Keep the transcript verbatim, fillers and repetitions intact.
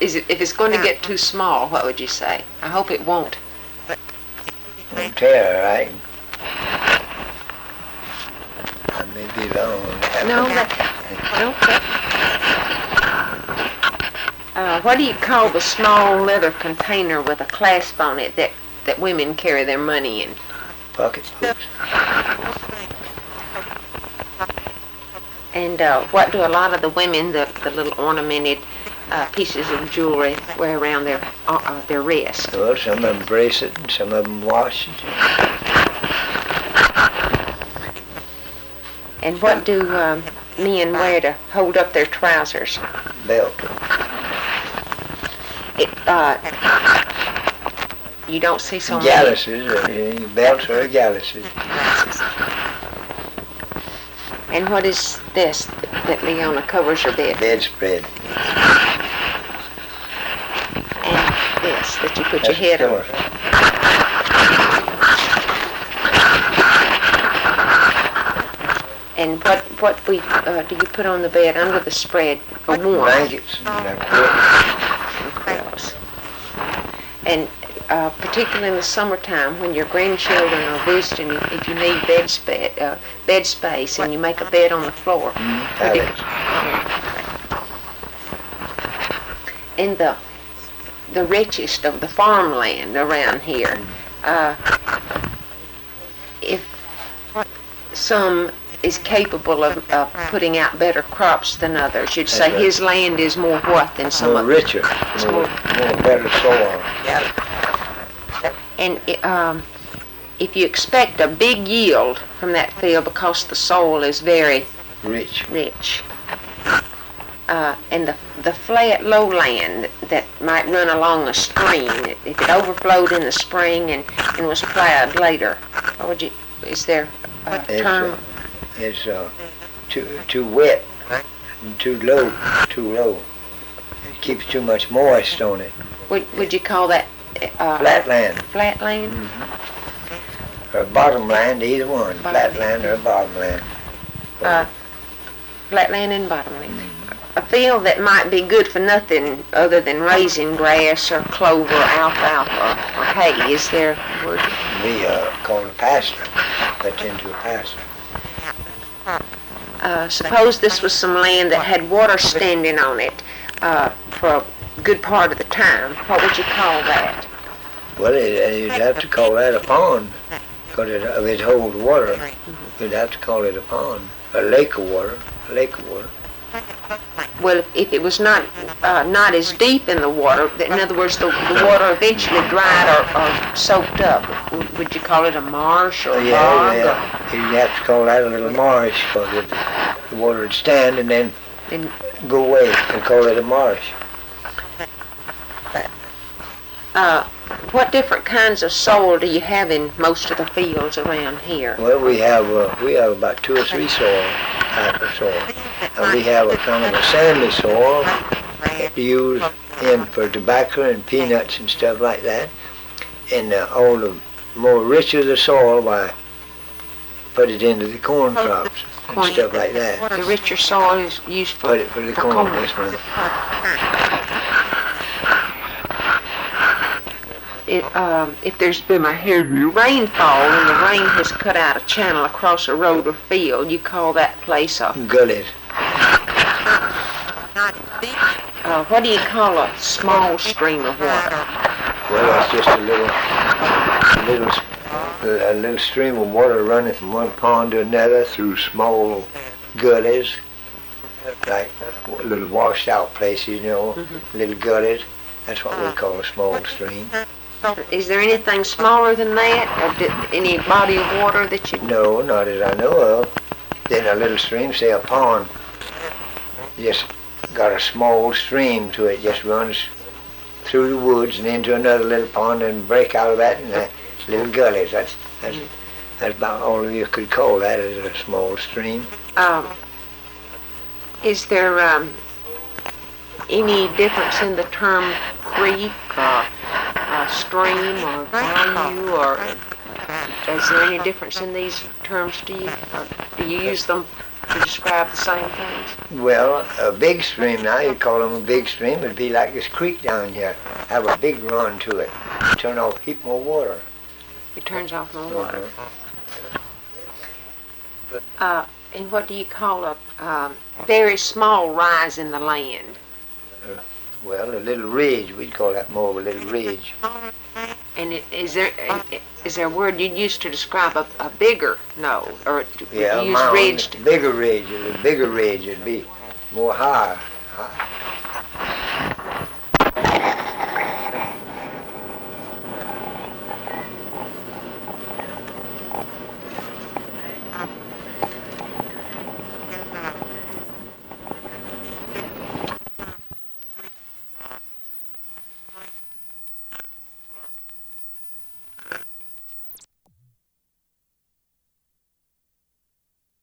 is it, if it's going to get too small, what would you say? I hope it won't. Won't tear, right? I may be wrong. No, that, no, that, uh, what do you call the small leather container with a clasp on it that, that women carry their money in? Pocketbooks. And uh, what do a lot of the women, the, the little ornamented uh, pieces of jewelry, wear around their uh, uh, their wrist? Well, some of them bracelet and some of them watches. And what do um, men wear to hold up their trousers? Belt. It, uh, you don't see so many. Galluses, uh, belts or galluses. And what is this that Leona covers her bed? Bedspread. And this that you put That's your head on. And what what we uh, do you put on the bed under the spread for warmth? Blankets and quilts. And uh, particularly in the summertime when your grandchildren are visiting, if you need bed, spa- uh, bed space and you make a bed on the floor. Mm-hmm. In the the richest of the farmland around here, uh, if some is capable of uh, putting out better crops than others, you'd say right. his land is more what than some more of richer, more, more, more better soil. And um, if you expect a big yield from that field because the soil is very Rich. rich, uh, and the the flat lowland that might run along a stream, if it overflowed in the spring and, and was plowed later, what would you? Is there a It's, term? uh, it's uh, too too wet, and too low, too low. It keeps too much moist on it. Would would you call that uh, Flatland. Flatland? Mm-hmm. Or bottomland, either one. Bottom. Flatland or bottomland. Uh, flatland and bottomland. A field that might be good for nothing other than raising grass or clover, alfalfa, or, or hay. Is there a word? We uh, call it a pasture. That's into a pasture. Uh, suppose this was some land that had water standing on it uh, for a good part of the time. What would you call that? Well, it, you'd have to call that a pond, because it, if it holds water, you'd have to call it a pond, a lake of water, a lake of water. Well, if, if it was not uh, not as deep in the water, in other words, the, the water eventually dried or, or soaked up, would, would you call it a marsh or a Yeah, bog? yeah. You'd have to call that a little marsh, because the water would stand and then And, go away and call it a marsh. uh, what different kinds of soil do you have in most of the fields around here? Well, we have uh, we have about two or three soil type of soil. And we have a kind of a sandy soil that you use in for tobacco and peanuts and stuff like that. And uh, all the more richer the soil, why put it into the corn crops and Corn. stuff like that. The richer soil is used for, Put it for the for corn. corn. Yes, ma'am. It, um, if there's been a heavy rainfall and the rain has cut out a channel across a road or field, you call that place a, Gullies. uh, what do you call a small stream of water? Well, that's just a little, a little, a little stream of water running from one pond to another through small gullies, like little washed out places, you know, Mm-hmm. little gullies. That's what we call a small stream. Is there anything smaller than that, or did, any body of water that you? No, not as I know of. Then a little stream, say a pond, just got a small stream to it, just runs through the woods and into another little pond and break out of that and uh, little gullies. That's that's that's about all you could call that, is a small stream. Um, is there um, any difference in the term creek or uh, stream or bayou, or is there any difference in these terms to you? Or do you use them to describe the same things? Well, a big stream now, you call them a big stream, it'd be like this creek down here. Have a big run to it. Turn off heap more water. It turns off more water. Uh-huh. Uh, and what do you call a um, very small rise in the land? Uh, well, a little ridge, we'd call that more of a little ridge. And it, is there is there a word you'd use to describe a, a bigger no, or do Yeah, you use mound, ridge? To, bigger ridge, a bigger ridge, it'd be more higher. high.